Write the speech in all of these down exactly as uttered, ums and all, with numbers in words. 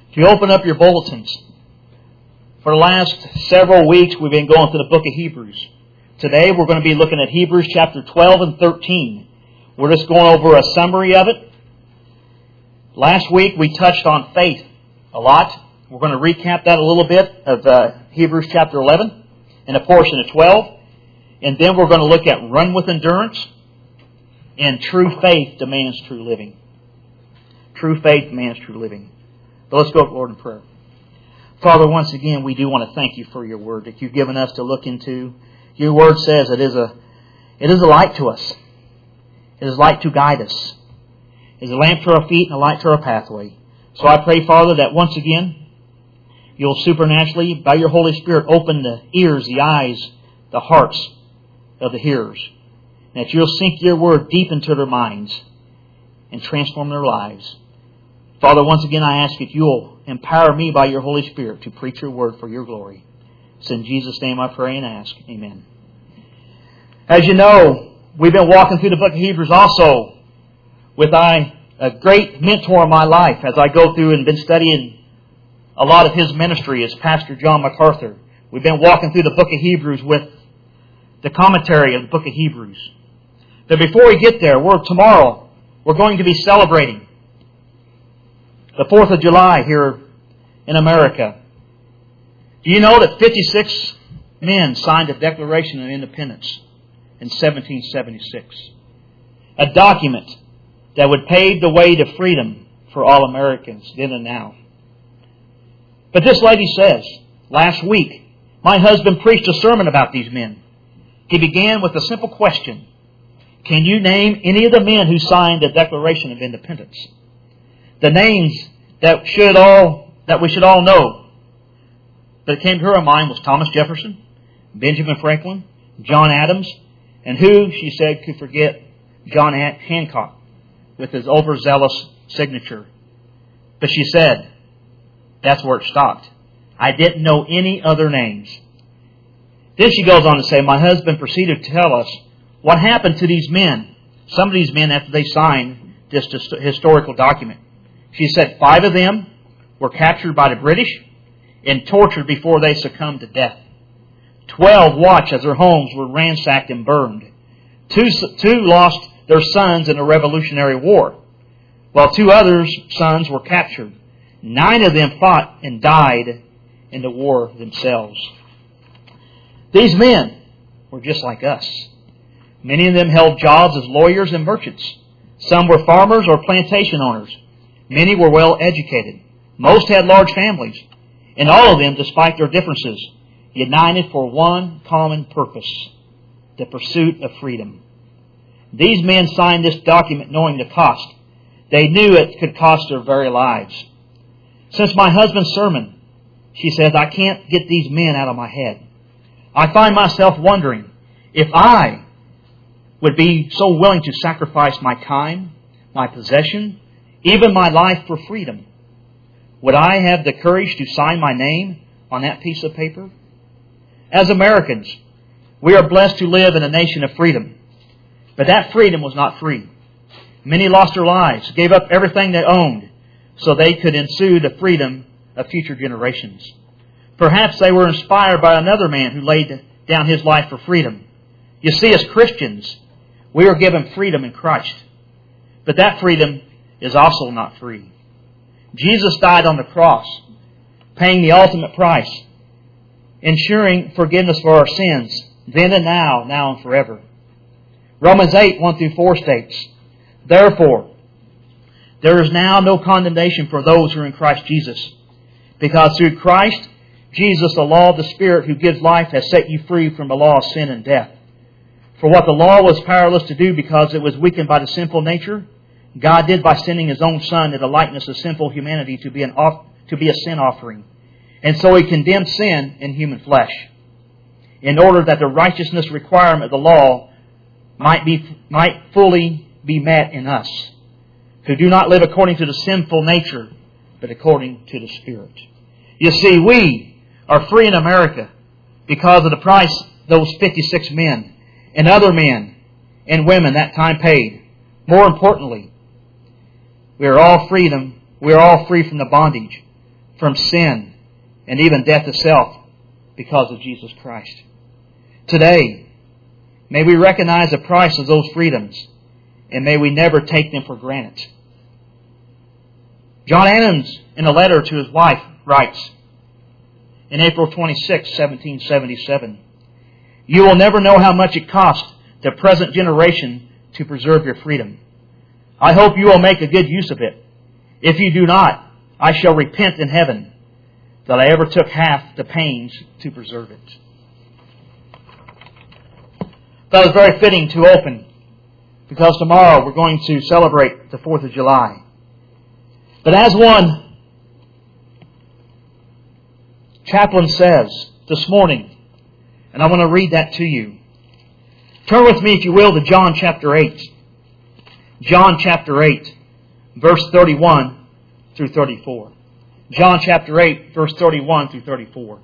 If you open up your bulletins, for the last several weeks we've been going through the book of Hebrews. Today we're going to be looking at Hebrews chapter twelve and thirteen. We're just going over a summary of it. Last week we touched on faith a lot. We're going to recap that a little bit of uh, Hebrews chapter eleven and a portion of twelve. And then we're going to look at run with endurance and true faith demands true living. True faith demands true living. But let's go to the Lord in prayer. Father, once again, we do want to thank you for your word that you've given us to look into. Your word says it is a, it is a light to us. It is a light to guide us. It is a lamp to our feet and a light to our pathway. So I pray, Father, that once again, you'll supernaturally, by your Holy Spirit, open the ears, the eyes, the hearts of the hearers. And that you'll sink your word deep into their minds and transform their lives. Father, once again, I ask that you'll empower me by your Holy Spirit to preach your word for your glory. It's in Jesus' name I pray and ask. Amen. As you know, we've been walking through the book of Hebrews also with I, a great mentor in my life as I go through and been studying a lot of his ministry is Pastor John MacArthur. We've been walking through the book of Hebrews with the commentary of the book of Hebrews. But before we get there, we're tomorrow, we're going to be celebrating the fourth of July here in America. Do you know that fifty-six men signed the Declaration of Independence in seventeen seventy-six? A document that would pave the way to freedom for all Americans then and now. But this lady says, last week, my husband preached a sermon about these men. He began with a simple question. Can you name any of the men who signed the Declaration of Independence? The names that should all that we should all know that came to her mind was Thomas Jefferson, Benjamin Franklin, John Adams, and who, she said, could forget John Hancock with his overzealous signature. But she said, that's where it stopped. I didn't know any other names. Then she goes on to say, my husband proceeded to tell us what happened to these men, some of these men after they signed this historical document. She said five of them were captured by the British and tortured before they succumbed to death. Twelve watched as their homes were ransacked and burned. Two, two lost their sons in the Revolutionary War, while two others' sons were captured. Nine of them fought and died in the war themselves. These men were just like us. Many of them held jobs as lawyers and merchants. Some were farmers or plantation owners. Many were well educated. Most had large families. And all of them, despite their differences, united for one common purpose, the pursuit of freedom. These men signed this document knowing the cost. They knew it could cost their very lives. Since my husband's sermon, she says, I can't get these men out of my head. I find myself wondering if I would be so willing to sacrifice my time, my possession, even my life for freedom. Would I have the courage to sign my name on that piece of paper? As Americans, we are blessed to live in a nation of freedom. But that freedom was not free. Many lost their lives, gave up everything they owned, so they could ensue the freedom of future generations. Perhaps they were inspired by another man who laid down his life for freedom. You see, as Christians, we are given freedom in Christ. But that freedom is also not free. Jesus died on the cross, paying the ultimate price, ensuring forgiveness for our sins, then and now, now and forever. Romans eight, one through four states, therefore, there is now no condemnation for those who are in Christ Jesus, because through Christ Jesus, the law of the Spirit who gives life, has set you free from the law of sin and death. For what the law was powerless to do because it was weakened by the sinful nature, God did by sending His own Son in the likeness of sinful humanity to be an off, to be a sin offering. And so He condemned sin in human flesh, in order that the righteousness requirement of the law might be might fully be met in us, who do not live according to the sinful nature, but according to the Spirit. You see, we are free in America because of the price those fifty-six men and other men and women that time paid. More importantly, we are all freedom. We are all free from the bondage from sin and even death itself because of Jesus Christ. Today, may we recognize the price of those freedoms, and may we never take them for granted. John Adams, in a letter to his wife, writes, in April twenty-sixth, seventeen seventy-seven, "You will never know how much it cost the present generation to preserve your freedom. I hope you will make a good use of it. If you do not, I shall repent in heaven that I ever took half the pains to preserve it." That was very fitting to open, because tomorrow we're going to celebrate the fourth of July. But as one chaplain says this morning, and I want to read that to you. Turn with me, if you will, to John chapter eight. John chapter eight, verse thirty-one through thirty-four. John chapter eight, verse thirty-one through thirty-four.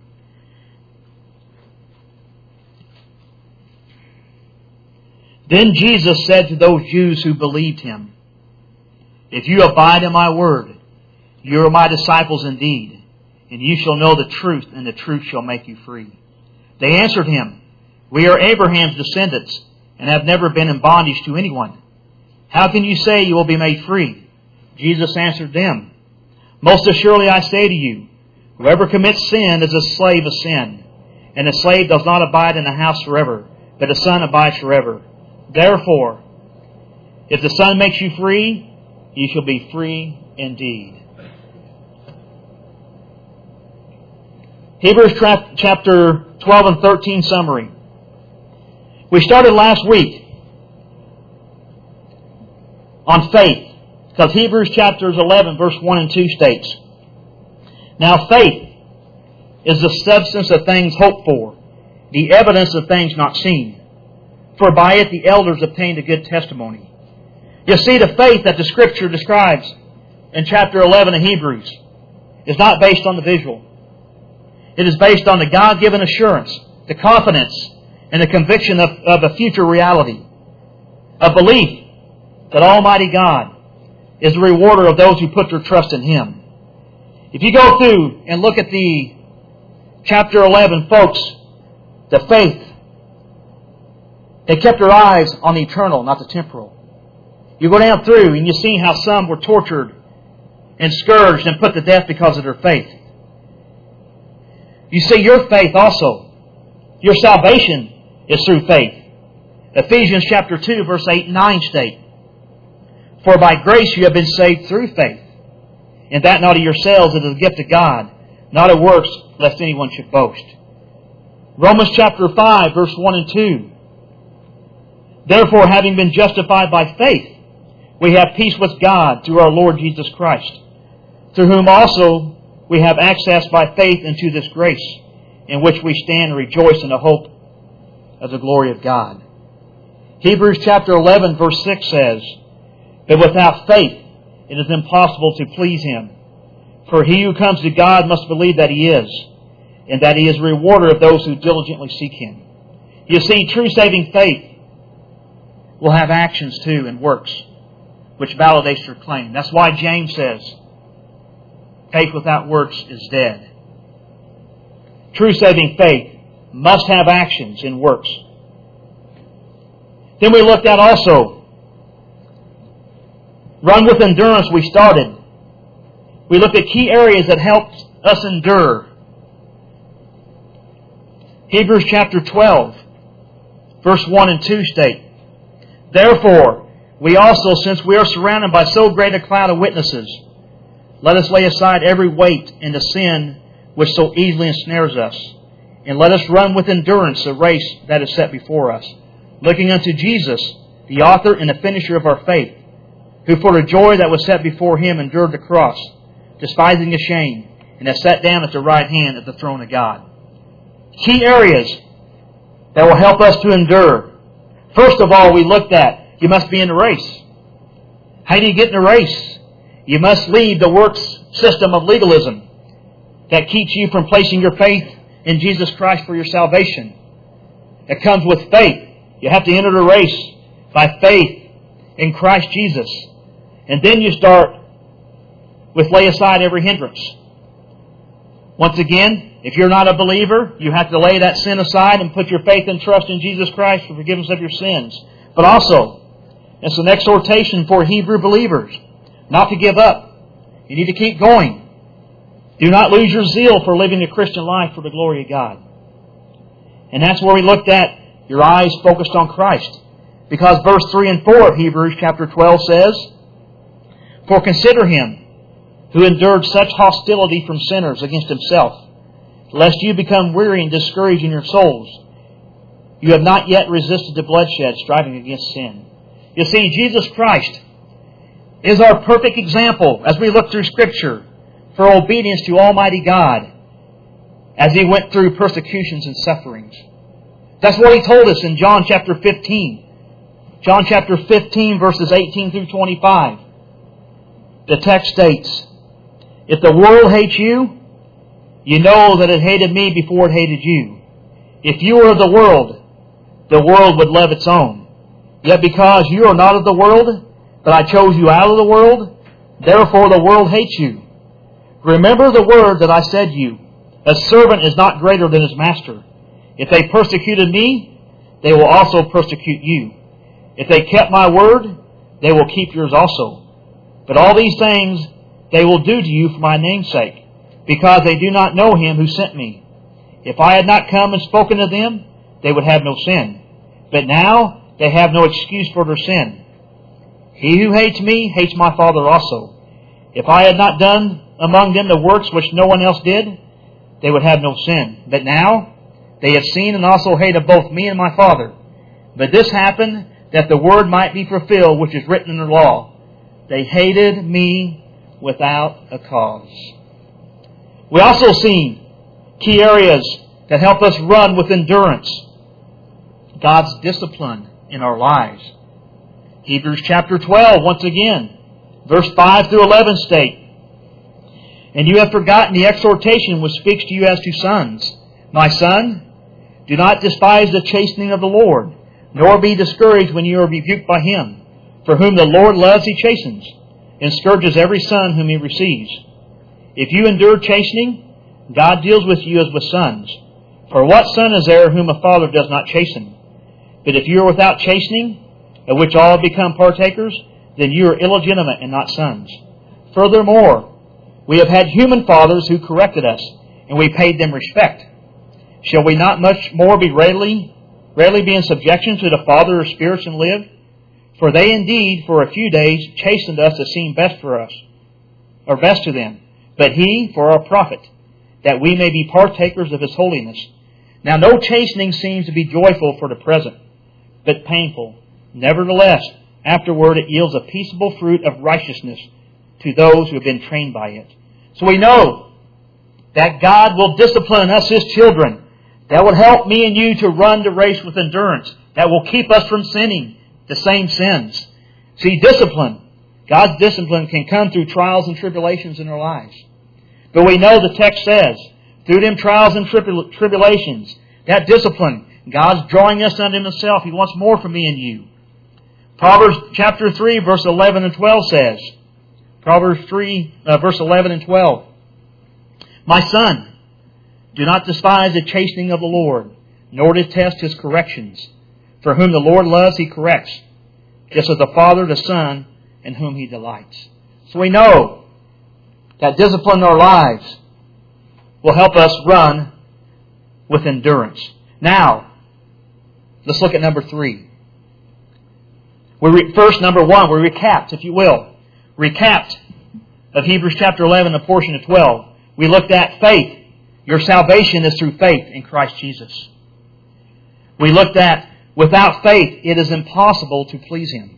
Then Jesus said to those Jews who believed Him, "If you abide in my word, you are my disciples indeed, and you shall know the truth, and the truth shall make you free." They answered Him, "We are Abraham's descendants, and have never been in bondage to anyone. How can you say you will be made free?" Jesus answered them, "Most assuredly I say to you, whoever commits sin is a slave of sin. And a slave does not abide in the house forever, but a son abides forever. Therefore, if the Son makes you free, you shall be free indeed." Hebrews chapter twelve and thirteen summary. We started last week on faith, because Hebrews chapters eleven, verse one and two states, "Now faith is the substance of things hoped for, the evidence of things not seen. For by it the elders obtained a good testimony." You see, the faith that the Scripture describes in chapter eleven of Hebrews is not based on the visual. It is based on the God-given assurance, the confidence, and the conviction of, of a future reality. A belief that Almighty God is the rewarder of those who put their trust in Him. If you go through and look at the chapter eleven, folks, the faith, they kept their eyes on the eternal, not the temporal. You go down through and you see how some were tortured and scourged and put to death because of their faith. You see, your faith also, your salvation is through faith. Ephesians chapter two, verse eight and nine state, "For by grace you have been saved through faith, and that not of yourselves, it is a gift of God, not of works, lest anyone should boast." Romans chapter five, verse one and two, "Therefore, having been justified by faith, we have peace with God through our Lord Jesus Christ, through whom also we have access by faith into this grace, in which we stand and rejoice in the hope of the glory of God." Hebrews chapter eleven, verse six says, "But without faith it is impossible to please Him. For he who comes to God must believe that He is, and that He is a rewarder of those who diligently seek Him." You see, true saving faith will have actions too and works, which validates your claim. That's why James says, faith without works is dead. True saving faith must have actions and works. Then we looked at also, run with endurance we started. We looked at key areas that helped us endure. Hebrews chapter twelve, verse one and two state, "Therefore, we also, since we are surrounded by so great a cloud of witnesses, let us lay aside every weight and the sin which so easily ensnares us, and let us run with endurance the race that is set before us, looking unto Jesus, the author and the finisher of our faith, who for the joy that was set before Him endured the cross, despising the shame, and has sat down at the right hand of the throne of God." Key areas that will help us to endure. First of all, we looked at, you must be in the race. How do you get in the race? You must leave the works system of legalism that keeps you from placing your faith in Jesus Christ for your salvation. It comes with faith. You have to enter the race by faith in Christ Jesus. And then you start with lay aside every hindrance. Once again, if you're not a believer, you have to lay that sin aside and put your faith and trust in Jesus Christ for forgiveness of your sins. But also, it's an exhortation for Hebrew believers not to give up. You need to keep going. Do not lose your zeal for living a Christian life for the glory of God. And that's where we looked at your eyes focused on Christ. Because verse three and four of Hebrews chapter twelve says, "For consider Him who endured such hostility from sinners against Himself, lest you become weary and discouraged in your souls. You have not yet resisted the bloodshed, striving against sin." You see, Jesus Christ is our perfect example as we look through Scripture for obedience to Almighty God as He went through persecutions and sufferings. That's what He told us in John chapter fifteen. John chapter fifteen, verses eighteen through twenty-five. The text states, "If the world hates you, you know that it hated me before it hated you. If you were of the world, the world would love its own. Yet because you are not of the world, but I chose you out of the world, therefore the world hates you. Remember the word that I said to you, a servant is not greater than his master. If they persecuted me, they will also persecute you. If they kept my word, they will keep yours also. But all these things they will do to you for my name's sake, because they do not know Him who sent me. If I had not come and spoken to them, they would have no sin. But now they have no excuse for their sin. He who hates me hates my Father also. If I had not done among them the works which no one else did, they would have no sin. But now they have seen and also hated both me and my Father. But this happened that the word might be fulfilled which is written in the law. They hated me without a cause." We also see key areas that help us run with endurance. God's discipline in our lives. Hebrews chapter twelve, once again, verse five through eleven state, "And you have forgotten the exhortation which speaks to you as to sons. My son, do not despise the chastening of the Lord, nor be discouraged when you are rebuked by Him. For whom the Lord loves He chastens, and scourges every son whom He receives. If you endure chastening, God deals with you as with sons. For what son is there whom a father does not chasten? But if you are without chastening, of which all have become partakers, then you are illegitimate and not sons. Furthermore, we have had human fathers who corrected us, and we paid them respect. Shall we not much more be readily, readily be in subjection to the Father of spirits and live? For they indeed for a few days chastened us as seemed best for us, or best to them, but He for our profit, that we may be partakers of His holiness. Now no chastening seems to be joyful for the present, but painful. Nevertheless, afterward it yields a peaceable fruit of righteousness to those who have been trained by it." So we know that God will discipline us, His children. That will help me and you to run the race with endurance. That will keep us from sinning the same sins. See, discipline, God's discipline can come through trials and tribulations in our lives. But we know the text says, through them trials and tribul- tribulations, that discipline, God's drawing us unto Himself. He wants more from me and you. Proverbs chapter three, verse eleven and twelve says, Proverbs three, uh, verse eleven and twelve, "My son, do not despise the chastening of the Lord, nor detest His corrections. For whom the Lord loves, He corrects, just as the Father the Son, in whom He delights." So we know that discipline in our lives will help us run with endurance. Now, let's look at number three. We re- first, number one, we recapped, if you will, recapped of Hebrews chapter eleven, a portion of twelve. We looked at faith. Your salvation is through faith in Christ Jesus. We looked at without faith, it is impossible to please Him.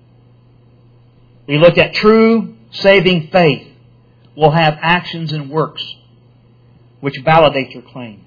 We looked at true saving faith will have actions and works which validate your claim.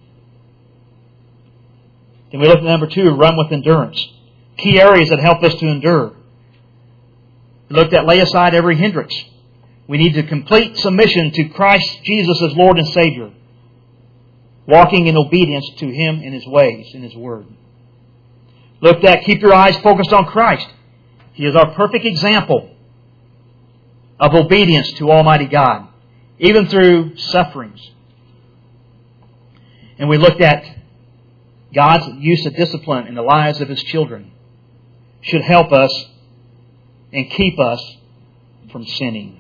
Then we looked at number two, run with endurance. Key areas that help us to endure. We looked at lay aside every hindrance. We need to complete submission to Christ Jesus as Lord and Savior, walking in obedience to Him in His ways, in His Word. Looked at keep your eyes focused on Christ. He is our perfect example of obedience to Almighty God, even through sufferings. And we looked at God's use of discipline in the lives of His children should help us and keep us from sinning.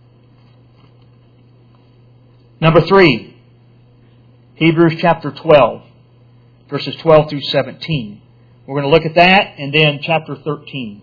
Number three, Hebrews chapter twelve, verses twelve through seventeen. We're going to look at that and then chapter thirteen.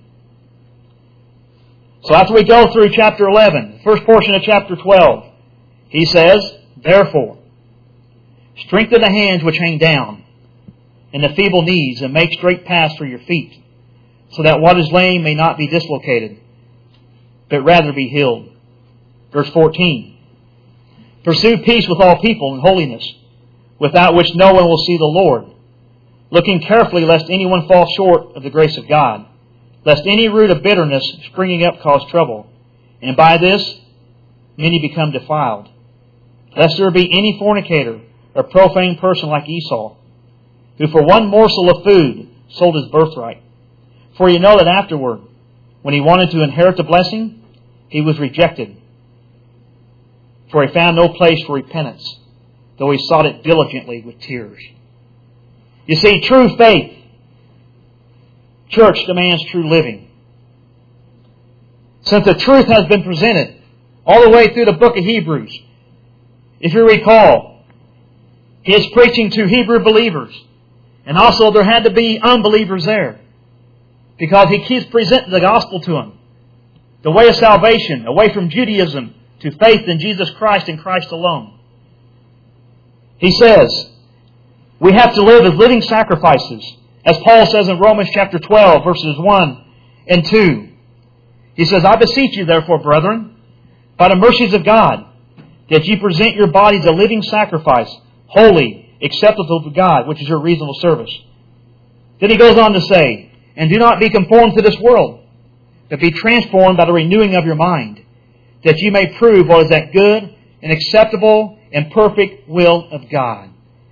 So after we go through chapter eleven, the first portion of chapter twelve, he says, therefore, strengthen the hands which hang down, and the feeble knees, and make straight paths for your feet, so that what is lame may not be dislocated, but rather be healed. Verse fourteen, pursue peace with all people and holiness, without which no one will see the Lord, looking carefully lest anyone fall short of the grace of God, lest any root of bitterness springing up cause trouble, and by this many become defiled. Lest there be any fornicator or profane person like Esau, who for one morsel of food sold his birthright. For you know that afterward, when he wanted to inherit the blessing, he was rejected. For he found no place for repentance, though he sought it diligently with tears. You see, true faith, church, demands true living. Since the truth has been presented all the way through the book of Hebrews, if you recall, he is preaching to Hebrew believers. And also there had to be unbelievers there, because he keeps presenting the gospel to them. The way of salvation, away from Judaism to faith in Jesus Christ and Christ alone. He says, we have to live as living sacrifices, as Paul says in Romans chapter twelve, verses one and two. He says, I beseech you therefore, brethren, by the mercies of God, that ye present your bodies a living sacrifice, holy, acceptable to God, which is your reasonable service. Then he goes on to say, and do not be conformed to this world, but be transformed by the renewing of your mind, that ye may prove what is that good and acceptable and perfect will of God.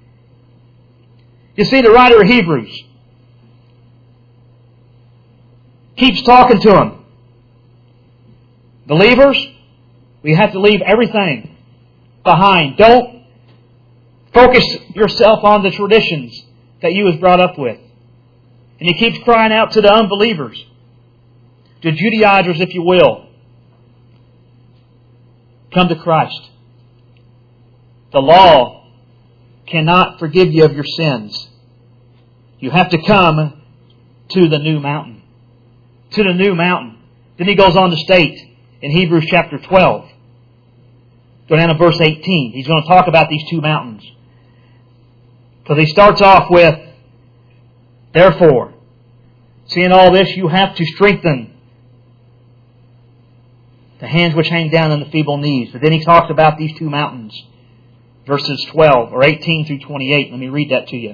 You see, the writer of Hebrews keeps talking to them. Believers, we have to leave everything behind. Don't focus yourself on the traditions that you was brought up with. And he keeps crying out to the unbelievers, to Judaizers, if you will, come to Christ. The law cannot forgive you of your sins. You have to come to the new mountain. To the new mountain. Then he goes on to state in Hebrews chapter twelve, go down to verse eighteen. He's going to talk about these two mountains. Because he starts off with, therefore, seeing all this, you have to strengthen the hands which hang down and the feeble knees. But then he talks about these two mountains. Verses twelve or eighteen through twenty-eight. Let me read that to you.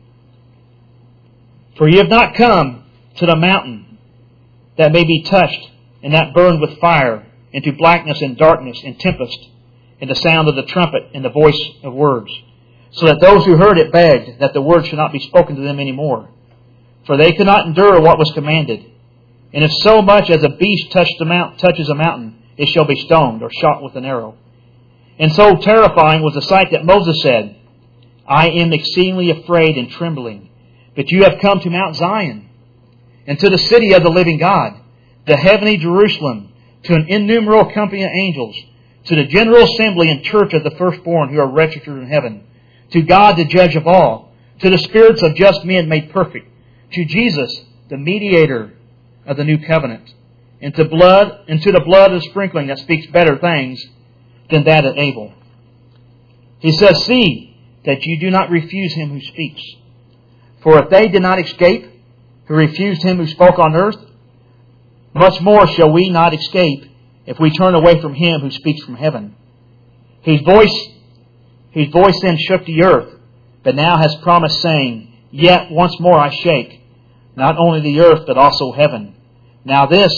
For ye have not come to the mountain that may be touched and that burned with fire, into blackness and darkness and tempest, and the sound of the trumpet and the voice of words, so that those who heard it begged that the word should not be spoken to them any more. For they could not endure what was commanded. And if so much as a beast touch the mount, touches a mountain, it shall be stoned or shot with an arrow. And so terrifying was the sight that Moses said, I am exceedingly afraid and trembling. But you have come to Mount Zion, and to the city of the living God, the heavenly Jerusalem, to an innumerable company of angels, to the general assembly and church of the firstborn who are registered in heaven, to God the judge of all, to the spirits of just men made perfect, to Jesus, the mediator of the new covenant, and to blood, and to the blood of sprinkling that speaks better things than that of Abel. He says, see that you do not refuse him who speaks. For if they did not escape, who refused him who spoke on earth, much more shall we not escape if we turn away from him who speaks from heaven, whose voice, whose voice then shook the earth, but now has promised, saying, yet once more I shake, not only the earth, but also heaven. Now this,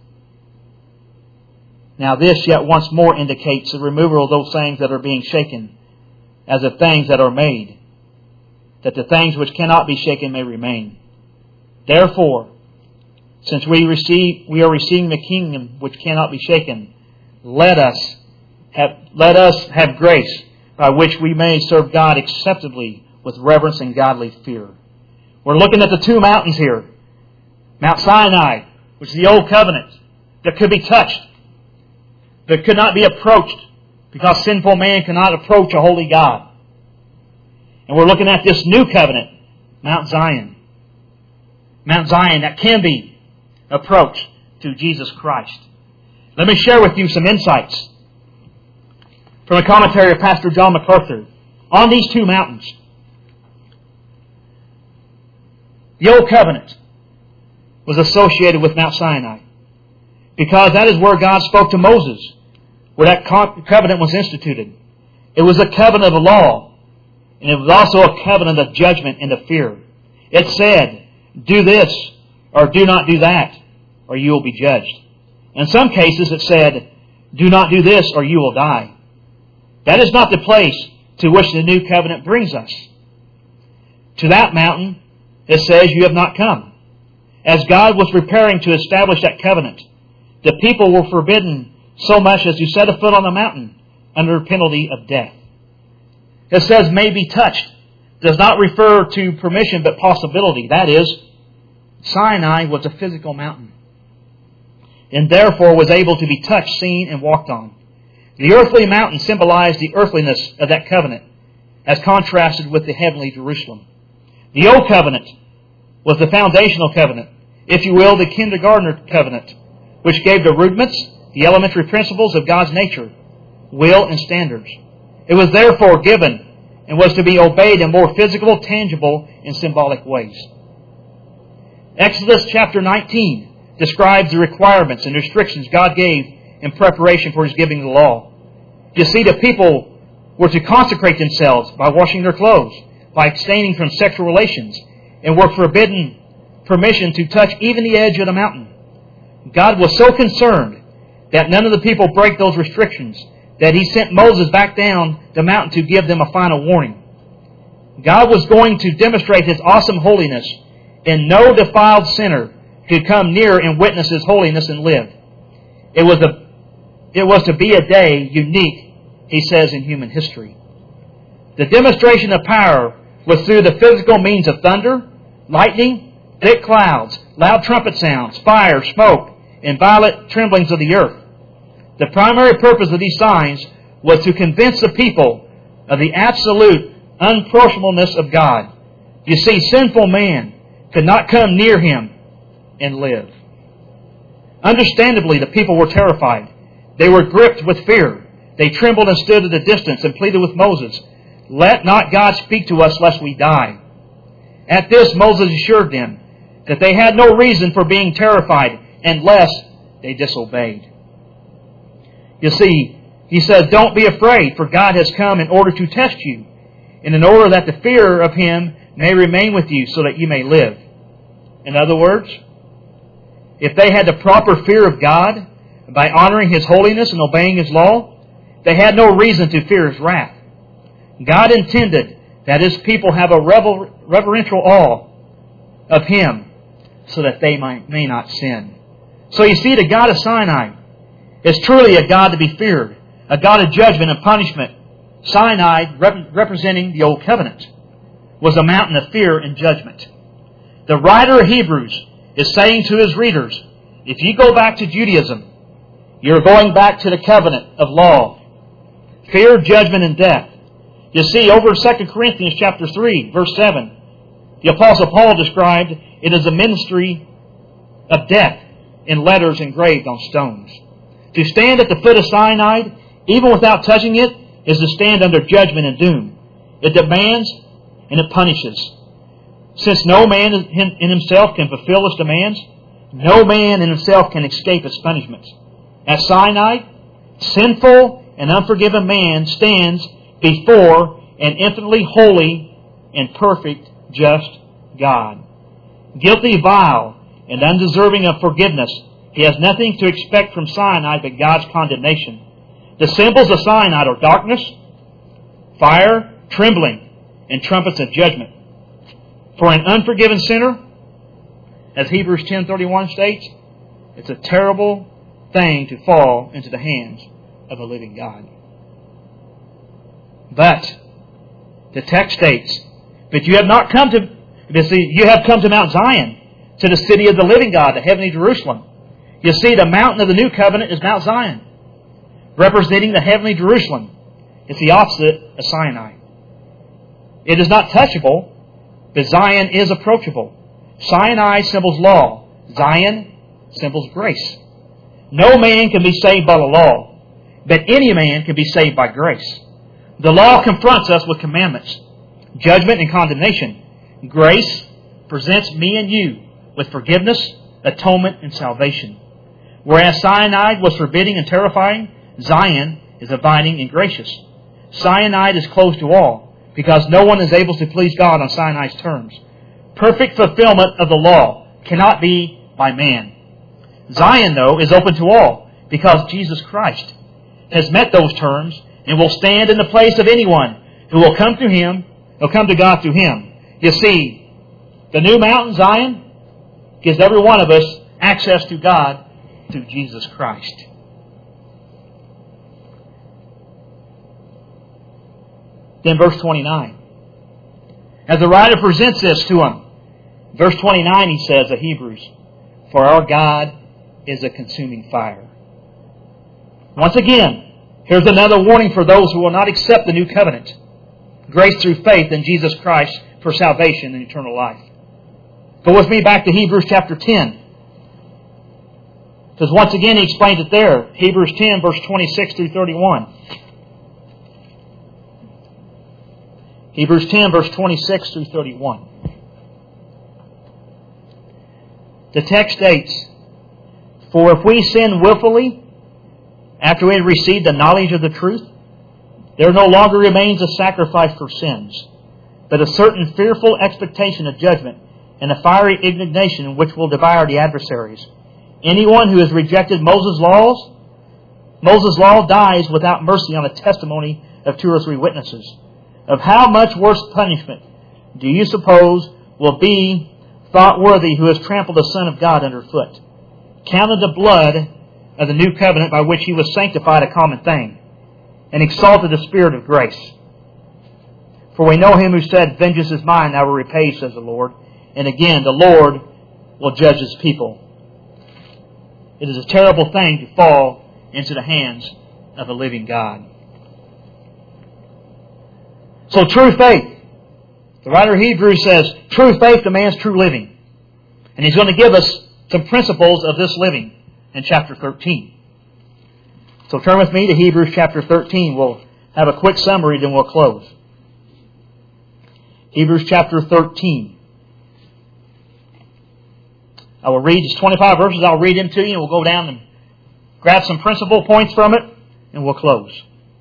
now this yet once more indicates the removal of those things that are being shaken, as of things that are made, that the things which cannot be shaken may remain. Therefore, since we receive, we are receiving the kingdom which cannot be shaken, let us have, let us have grace by which we may serve God acceptably with reverence and godly fear. We're looking at the two mountains here. Mount Sinai, which is the Old Covenant, that could be touched, that could not be approached, because sinful man cannot approach a holy God. And we're looking at this new covenant, Mount Zion. Mount Zion that can be approached through Jesus Christ. Let me share with you some insights from a commentary of Pastor John MacArthur on these two mountains. The Old Covenant was associated with Mount Sinai because that is where God spoke to Moses, where that covenant was instituted. It was a covenant of law, and it was also a covenant of judgment and of fear. It said, do this or do not do that, or you will be judged. In some cases it said, do not do this or you will die. That is not the place to which the new covenant brings us. To that mountain, it says, you have not come. As God was preparing to establish that covenant, the people were forbidden so much as to set a foot on the mountain under penalty of death. It says may be touched. Does not refer to permission but possibility. That is, Sinai was a physical mountain and therefore was able to be touched, seen, and walked on. The earthly mountain symbolized the earthliness of that covenant as contrasted with the heavenly Jerusalem. The Old Covenant was the foundational covenant, if you will, the kindergartner covenant, which gave the rudiments, the elementary principles of God's nature, will, and standards. It was therefore given and was to be obeyed in more physical, tangible, and symbolic ways. Exodus chapter nineteen describes the requirements and restrictions God gave in preparation for His giving the law. You see, the people were to consecrate themselves by washing their clothes, by abstaining from sexual relations, and were forbidden permission to touch even the edge of the mountain. God was so concerned that none of the people break those restrictions that He sent Moses back down the mountain to give them a final warning. God was going to demonstrate His awesome holiness, and no defiled sinner could come near and witness His holiness and live. It was a, it was to be a day unique, He says, in human history. The demonstration of power was through the physical means of thunder, lightning, thick clouds, loud trumpet sounds, fire, smoke, and violent tremblings of the earth. The primary purpose of these signs was to convince the people of the absolute unapproachableness of God. You see, sinful man could not come near Him and live. Understandably, the people were terrified. They were gripped with fear. They trembled and stood at a distance and pleaded with Moses, "Let not God speak to us lest we die." At this, Moses assured them that they had no reason for being terrified unless they disobeyed. You see, he says, "Don't be afraid, for God has come in order to test you, and in order that the fear of Him may remain with you so that you may live." In other words, if they had the proper fear of God by honoring His holiness and obeying His law, they had no reason to fear His wrath. God intended that His people have a rever- reverential awe of Him so that they might, may not sin. So you see, the God of Sinai is truly a God to be feared, a God of judgment and punishment. Sinai, rep- representing the Old Covenant, was a mountain of fear and judgment. The writer of Hebrews is saying to his readers, if you go back to Judaism, you're going back to the covenant of law, fear, judgment, and death. You see, over in Second Corinthians chapter three, verse seven, the Apostle Paul described it as a ministry of death in letters engraved on stones. To stand at the foot of Sinai, even without touching it, is to stand under judgment and doom. It demands and it punishes. Since no man in himself can fulfill its demands, no man in himself can escape its punishments. At Sinai, sinful and unforgiven man stands before an infinitely holy and perfect, just God. Guilty, vile, and undeserving of forgiveness, he has nothing to expect from Sinai but God's condemnation. The symbols of Sinai are darkness, fire, trembling, and trumpets of judgment. For an unforgiven sinner, as Hebrews ten thirty-one states, it's a terrible thing to fall into the hands of a living God. But the text states, but you have not come to, you see, you have come to Mount Zion, to the city of the living God, the heavenly Jerusalem. You see, the mountain of the new covenant is Mount Zion, representing the heavenly Jerusalem. It's the opposite of Sinai. It is not touchable, but Zion is approachable. Sinai symbols law. Zion symbols grace. No man can be saved by the law, but any man can be saved by grace. The law confronts us with commandments, judgment and condemnation. Grace presents me and you with forgiveness, atonement, and salvation. Whereas Sinai was forbidding and terrifying, Zion is abiding and gracious. Sinai is closed to all, because no one is able to please God on Sinai's terms. Perfect fulfillment of the law cannot be by man. Zion, though, is open to all, because Jesus Christ has met those terms and will stand in the place of anyone who will come to Him, will come to God through Him. You see, the new mountain, Zion, gives every one of us access to God through Jesus Christ. Then verse twenty-nine. As the writer presents this to him, verse twenty-nine he says of Hebrews, for our God is a consuming fire. Once again, here's another warning for those who will not accept the new covenant. Grace through faith in Jesus Christ for salvation and eternal life. Go with me back to Hebrews chapter ten. Because once again he explains it there. Hebrews ten, verse twenty-six through thirty-one. Hebrews ten, verse twenty-six through thirty-one. The text states, for if we sin willfully, after we have received the knowledge of the truth, there no longer remains a sacrifice for sins, but a certain fearful expectation of judgment and a fiery indignation which will devour the adversaries. Anyone who has rejected Moses' laws, Moses' law dies without mercy on the testimony of two or three witnesses. Of how much worse punishment do you suppose will be thought worthy who has trampled the Son of God underfoot, counted the blood of the new covenant by which He was sanctified a common thing, and exalted the Spirit of grace? For we know Him who said, vengeance is mine, I will repay, says the Lord. And again, the Lord will judge His people. It is a terrible thing to fall into the hands of a living God. So true faith. The writer of Hebrews says, true faith demands true living. And he's going to give us some principles of this living in chapter thirteen. So turn with me to Hebrews chapter thirteen. We'll have a quick summary, then we'll close. Hebrews chapter thirteen. I will read just twenty-five verses. I'll read them to you and we'll go down and grab some principal points from it and we'll close.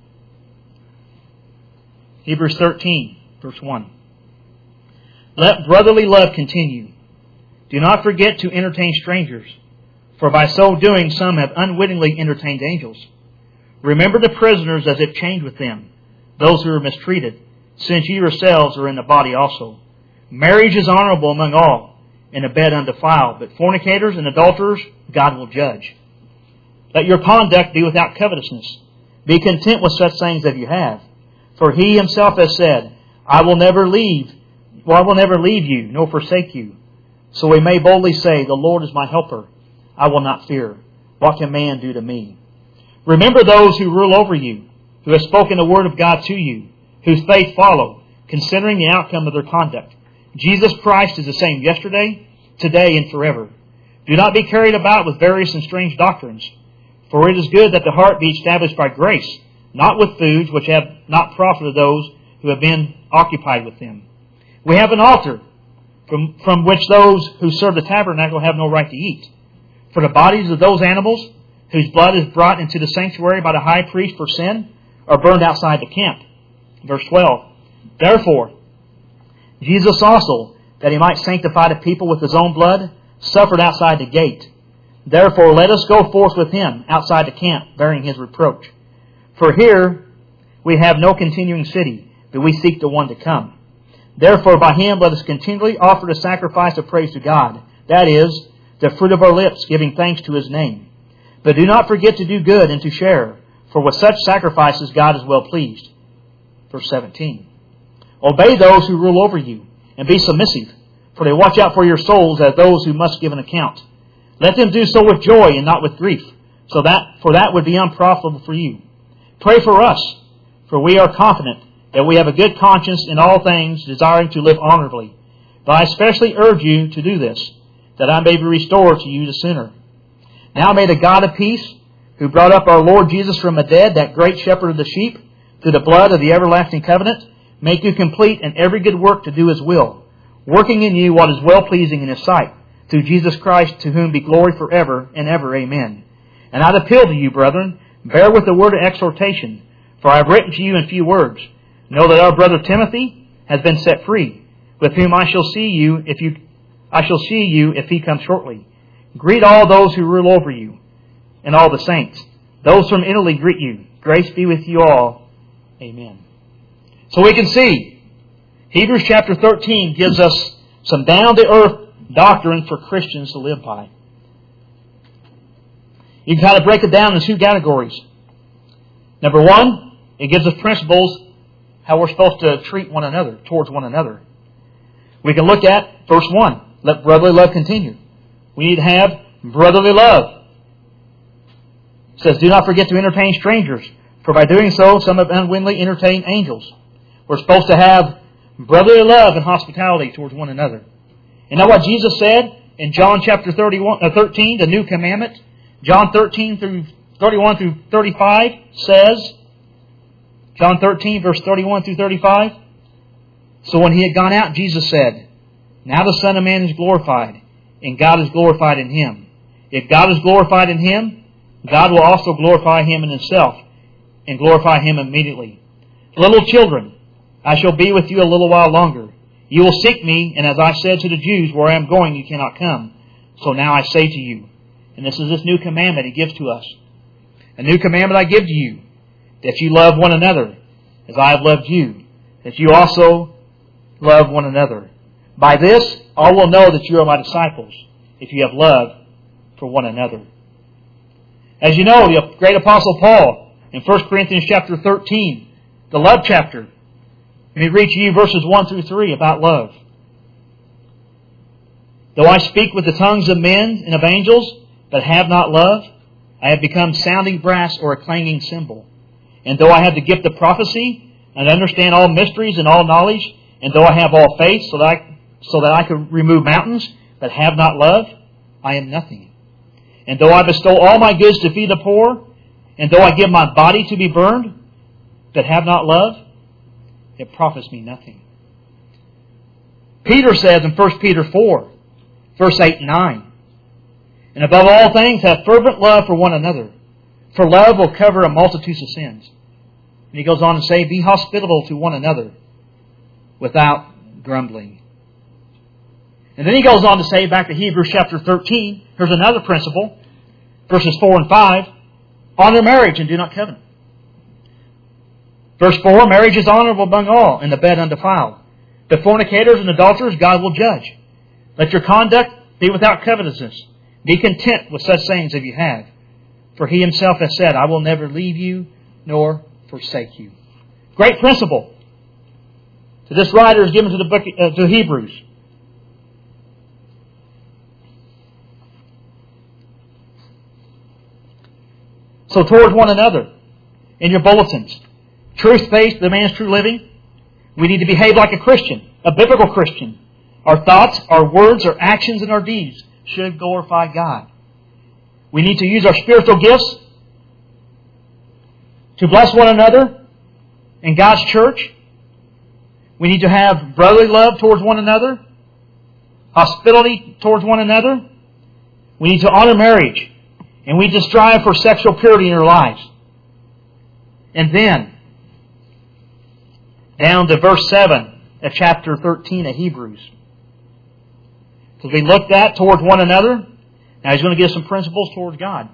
Hebrews thirteen, verse one. Let brotherly love continue. Do not forget to entertain strangers, for by so doing some have unwittingly entertained angels. Remember the prisoners as if chained with them, those who are mistreated, since you yourselves are in the body also. Marriage is honorable among all, and a bed undefiled, but fornicators and adulterers God will judge. Let your conduct be without covetousness. Be content with such things as you have. For He Himself has said, I will never leave, well, I will never leave you, nor forsake you. So we may boldly say, the Lord is my helper. I will not fear. What can man do to me? Remember those who rule over you, who have spoken the word of God to you, whose faith follow, considering the outcome of their conduct. Jesus Christ is the same yesterday, today, and forever. Do not be carried about with various and strange doctrines, for it is good that the heart be established by grace, not with foods which have not profited those who have been occupied with them. We have an altar from, from which those who serve the tabernacle have no right to eat. For the bodies of those animals whose blood is brought into the sanctuary by the high priest for sin are burned outside the camp. Verse twelve. Therefore, Jesus also, that He might sanctify the people with His own blood, suffered outside the gate. Therefore, let us go forth with Him outside the camp, bearing His reproach. For here we have no continuing city, but we seek the one to come. Therefore, by Him let us continually offer the sacrifice of praise to God, that is, the fruit of our lips, giving thanks to His name. But do not forget to do good and to share, for with such sacrifices God is well pleased. Verse seventeen. Obey those who rule over you, and be submissive, for they watch out for your souls as those who must give an account. Let them do so with joy and not with grief, so that for that would be unprofitable for you. Pray for us, for we are confident that we have a good conscience in all things, desiring to live honorably. But I especially urge you to do this, that I may be restored to you the sooner. Now may the God of peace, who brought up our Lord Jesus from the dead, that great shepherd of the sheep, through the blood of the everlasting covenant, make you complete in every good work to do His will, working in you what is well-pleasing in His sight, through Jesus Christ, to whom be glory forever and ever. Amen. And I'd appeal to you, brethren, bear with the word of exhortation, for I have written to you in few words. Know that our brother Timothy has been set free, with whom I shall see you if you I shall see you if he comes shortly. Greet all those who rule over you, and all the saints. Those from Italy greet you. Grace be with you all. Amen. So we can see, Hebrews chapter thirteen gives us some down-to-earth doctrine for Christians to live by. You can kind of break it down in two categories. Number one, it gives us principles how we're supposed to treat one another, towards one another. We can look at verse one. Let brotherly love continue. We need to have brotherly love. It says, do not forget to entertain strangers, for by doing so, some have unwittingly entertained angels. We're supposed to have brotherly love and hospitality towards one another. And know what Jesus said in John chapter thirty-one, uh, thirteen, the new commandment? John thirteen through thirty-one through thirty-five says, John thirteen, verse thirty-one through thirty-five. So when He had gone out, Jesus said, now the Son of Man is glorified, and God is glorified in Him. If God is glorified in Him, God will also glorify Him in Himself, and glorify Him immediately. Little children, I shall be with you a little while longer. You will seek me, and as I said to the Jews, where I am going, you cannot come. So now I say to you, and this is this new commandment He gives to us. A new commandment I give to you, that you love one another, as I have loved you, that you also love one another. By this, all will know that you are my disciples, if you have love for one another. As you know, the great Apostle Paul, in First Corinthians chapter thirteen, the love chapter, and he reads to you verses one through three about love. Though I speak with the tongues of men and of angels, but have not love, I have become sounding brass or a clanging cymbal. And though I have the gift of prophecy, and understand all mysteries and all knowledge, and though I have all faith, so that I, so that I can remove mountains, but have not love, I am nothing. And though I bestow all my goods to feed the poor, and though I give my body to be burned, but have not love, it profits me nothing. Peter says in First Peter four, verse eight and nine, and above all things, have fervent love for one another, for love will cover a multitude of sins. And he goes on to say, be hospitable to one another without grumbling. And then he goes on to say, back to Hebrews chapter thirteen, here's another principle, verses four and five, honor marriage and do not covet. Verse four, marriage is honorable among all, and the bed undefiled. The fornicators and adulterers God will judge. Let your conduct be without covetousness. Be content with such things as you have. For He Himself has said, I will never leave you nor forsake you. Great principle. So this writer is given to the book uh, to Hebrews. So towards one another, in your bulletins, truth faith demands true living. We need to behave like a Christian, a biblical Christian. Our thoughts, our words, our actions, and our deeds should glorify God. We need to use our spiritual gifts to bless one another in God's church. We need to have brotherly love towards one another, hospitality towards one another. We need to honor marriage, and we need to strive for sexual purity in our lives. And then, down to verse seven of chapter thirteen of Hebrews. Because we looked at towards one another. Now he's going to give some principles towards God.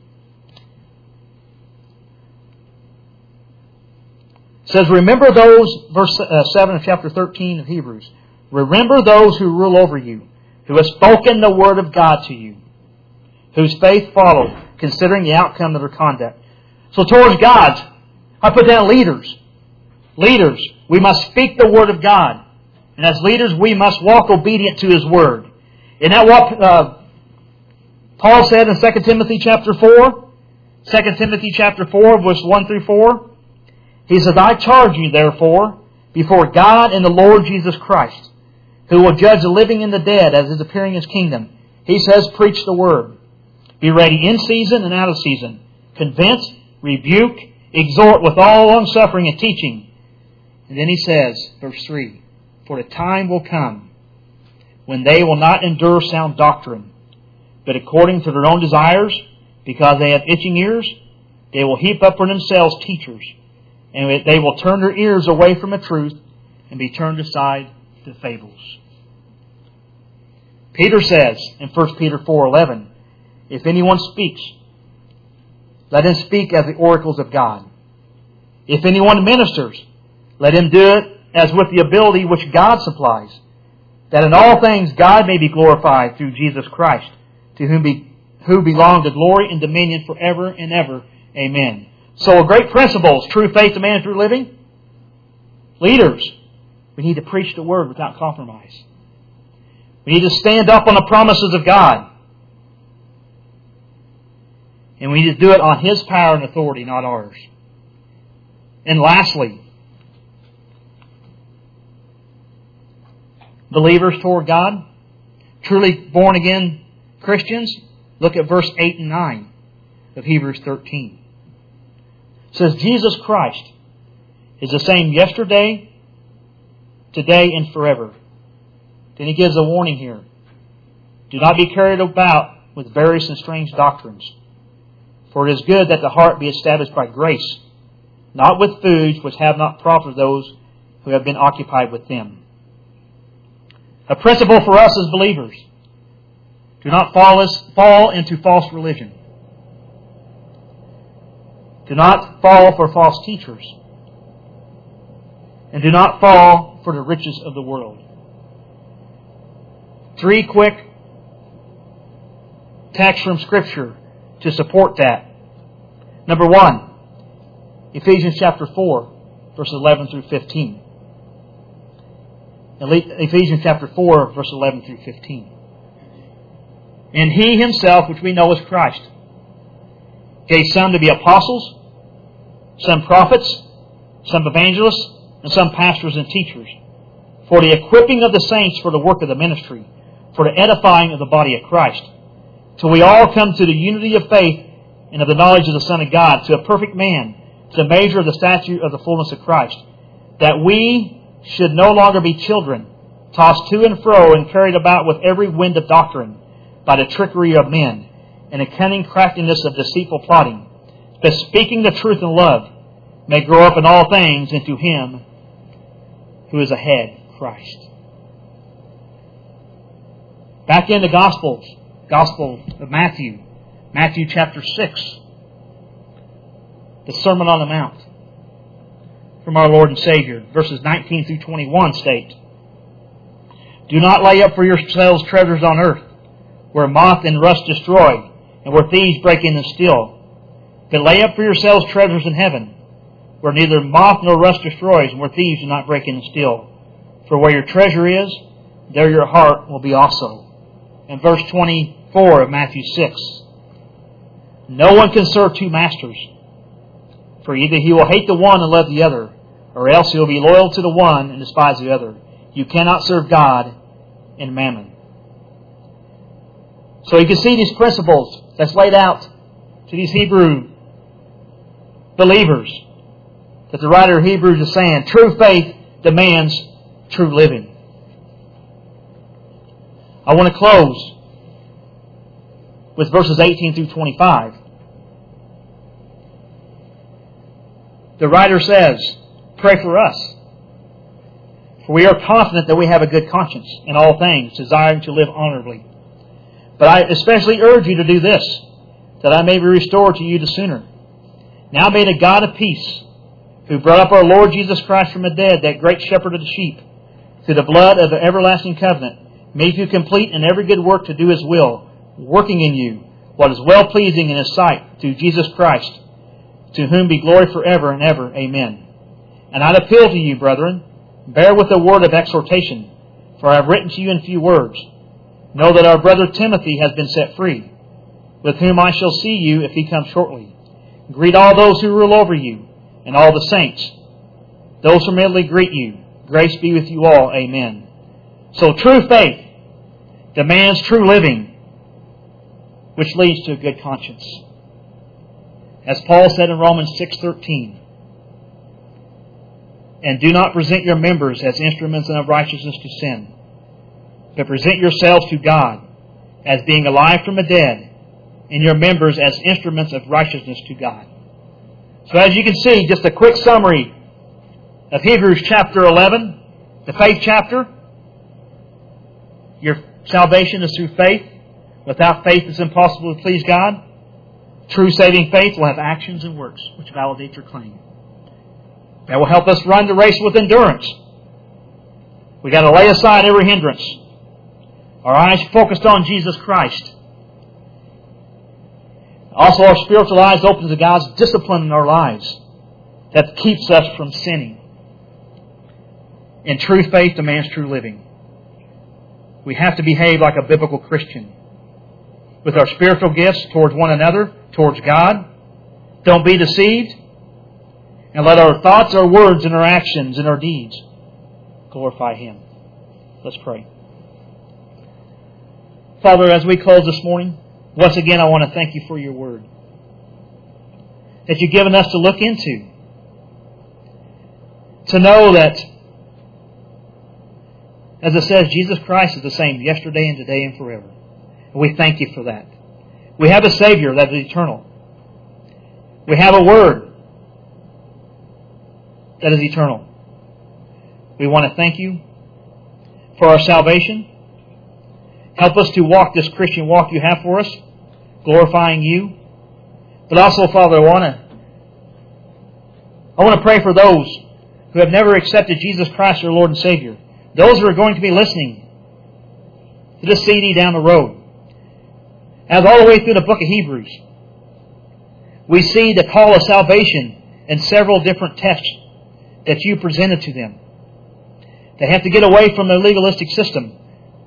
It says, remember those, verse seven of chapter thirteen of Hebrews. Remember those who rule over you, who have spoken the word of God to you, whose faith followed, considering the outcome of their conduct. So towards God, I put down leaders. Leaders, we must speak the Word of God. And as leaders, we must walk obedient to His Word. Isn't that what uh, Paul said in Second Timothy chapter four? Second Timothy chapter four, verse one through four. He says, I charge you, therefore, before God and the Lord Jesus Christ, who will judge the living and the dead as is appearing in His kingdom. He says, preach the Word. Be ready in season and out of season. Convince, rebuke, exhort with all longsuffering and teaching. And then He says, verse three, for the time will come when they will not endure sound doctrine, but according to their own desires, because they have itching ears, they will heap up for themselves teachers, and they will turn their ears away from the truth and be turned aside to fables. Peter says in First Peter four eleven, if anyone speaks, let him speak as the oracles of God. If anyone ministers, let him do it as with the ability which God supplies, that in all things God may be glorified through Jesus Christ, to whom be, who belong to glory and dominion forever and ever. Amen. So a great principle is true faith demands true living. Leaders, we need to preach the Word without compromise. We need to stand up on the promises of God. And we need to do it on His power and authority, not ours. And lastly, believers toward God, truly born again Christians, look at verse eight and nine of Hebrews thirteen. It says, Jesus Christ is the same yesterday, today, and forever. Then he gives a warning here. Do not be carried about with various and strange doctrines, for it is good that the heart be established by grace, not with foods which have not profited those who have been occupied with them. A principle for us as believers: do not fall, fall into false religion. Do not fall for false teachers. And do not fall for the riches of the world. Three quick texts from Scripture to support that. Number one, Ephesians chapter four, verses eleven through fifteen. Ephesians chapter four, verse eleven through fifteen. And He Himself, which we know as Christ, gave some to be apostles, some prophets, some evangelists, and some pastors and teachers, for the equipping of the saints for the work of the ministry, for the edifying of the body of Christ, till we all come to the unity of faith and of the knowledge of the Son of God, to a perfect man, to the measure of the stature of the fullness of Christ, that we should no longer be children, tossed to and fro and carried about with every wind of doctrine, by the trickery of men, and the cunning craftiness of deceitful plotting, but speaking the truth in love, may grow up in all things into Him who is a head, Christ. Back in the Gospels, Gospel of Matthew, Matthew chapter six, the Sermon on the Mount from our Lord and Savior, verses nineteen through twenty-one state, do not lay up for yourselves treasures on earth, where moth and rust destroy, and where thieves break in and steal. But lay up for yourselves treasures in heaven, where neither moth nor rust destroys, and where thieves do not break in and steal. For where your treasure is, there your heart will be also. And verse twenty-four of Matthew six. No one can serve two masters, for either he will hate the one and love the other, or else he will be loyal to the one and despise the other. You cannot serve God and mammon. So you can see these principles that's laid out to these Hebrew believers, that the writer of Hebrews is saying true faith demands true living. I want to close with verses eighteen through twenty-five. The writer says, pray for us, for we are confident that we have a good conscience in all things, desiring to live honorably. But I especially urge you to do this, that I may be restored to you the sooner. Now may the God of peace, who brought up our Lord Jesus Christ from the dead, that great shepherd of the sheep, through the blood of the everlasting covenant, make you complete in every good work to do His will, working in you what is well-pleasing in His sight, through Jesus Christ, to whom be glory forever and ever. Amen. And I'd appeal to you, brethren, bear with the word of exhortation, for I have written to you in few words. Know that our brother Timothy has been set free, with whom I shall see you if he comes shortly. Greet all those who rule over you, and all the saints. Those from Italy greet you. Grace be with you all. Amen. So true faith demands true living, which leads to a good conscience. As Paul said in Romans six thirteen, and do not present your members as instruments of righteousness to sin, but present yourselves to God as being alive from the dead, and your members as instruments of righteousness to God. So as you can see, just a quick summary of Hebrews chapter eleven, the faith chapter. Your salvation is through faith. Without faith, it's impossible to please God. True saving faith will have actions and works which validate your claim. That will help us run the race with endurance. We've got to lay aside every hindrance. Our eyes focused on Jesus Christ. Also, our spiritual eyes open to God's discipline in our lives that keeps us from sinning. And true faith demands true living. We have to behave like a biblical Christian with our spiritual gifts towards one another, towards God. Don't be deceived. And let our thoughts, our words, and our actions, and our deeds glorify Him. Let's pray. Father, as we close this morning, once again I want to thank You for Your Word that You've given us to look into. To know that, as it says, Jesus Christ is the same yesterday and today and forever. And we thank You for that. We have a Savior that is eternal. We have a Word that is eternal. We want to thank You for our salvation. Help us to walk this Christian walk You have for us, glorifying You. But also, Father, I want to I want to pray for those who have never accepted Jesus Christ, their Lord and Savior. Those who are going to be listening to this C D down the road. As all the way through the book of Hebrews, we see the call of salvation in several different texts that You presented to them. They have to get away from the legalistic system,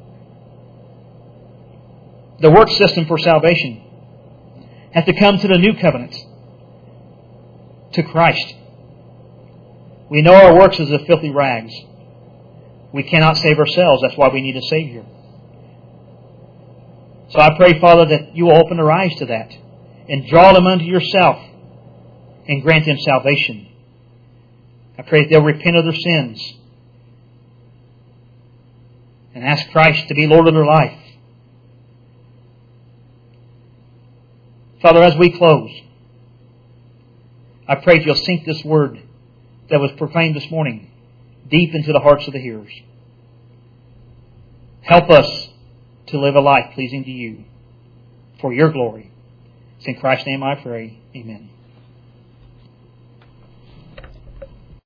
the work system for salvation. Have to come to the new covenant, to Christ. We know our works is a filthy rags. We cannot save ourselves. That's why we need a Savior. So I pray, Father, that You will open their eyes to that and draw them unto Yourself and grant them salvation. I pray that they'll repent of their sins and ask Christ to be Lord of their life. Father, as we close, I pray that You'll sink this word that was proclaimed this morning deep into the hearts of the hearers. Help us to live a life pleasing to You for Your glory. It's in Christ's name I pray. Amen.